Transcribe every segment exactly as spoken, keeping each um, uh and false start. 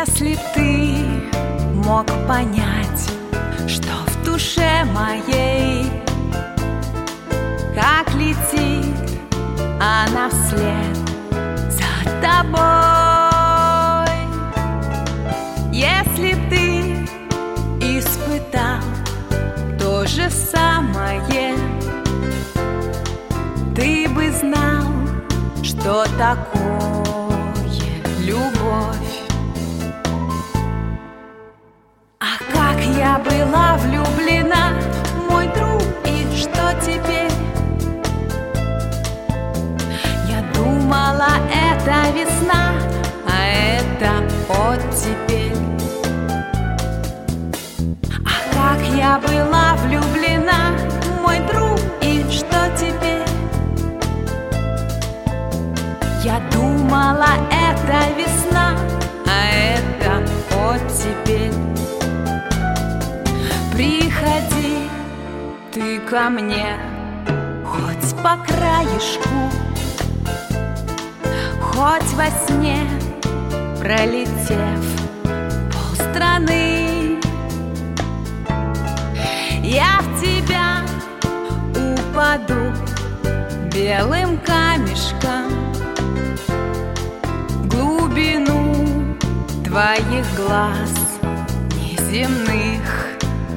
Если б ты мог понять, что в душе моей, как летит она вслед за тобой. Если б ты испытал то же самое, ты бы знал, что такое любовь. А как я была влюблена, мой друг, и что теперь? Я думала, это весна, а это оттепель. А как я была влюблена, мой друг, и что теперь? Я думала, это весна, а это оттепель. Приходи ты ко мне хоть по краешку, хоть во сне, пролетев полстраны. Я в тебя упаду белым камешком в глубину твоих глаз неземных.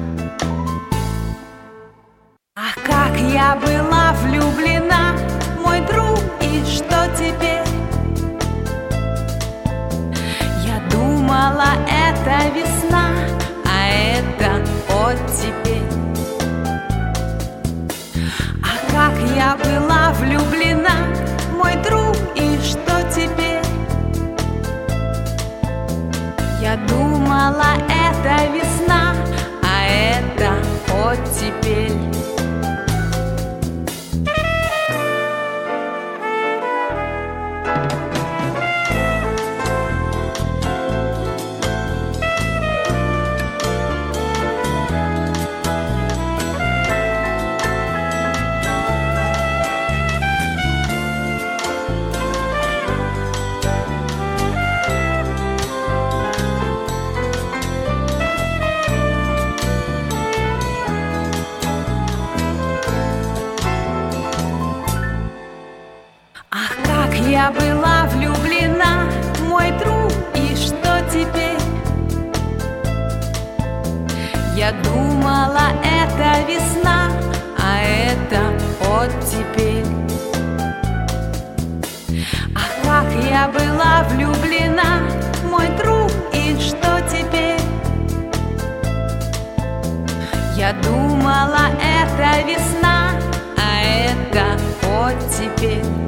Ах, как я была влюблена, мой друг, и что теперь? Я думала, это весна, а это оттепель. А как я была влюблена, мой друг, и что теперь? Я думала, это весна, а это оттепель. Я была влюблена, мой друг, и что теперь? Я думала, это весна, а это оттепель. А как я была влюблена, мой друг, и что теперь? Я думала, это весна, а это оттепель.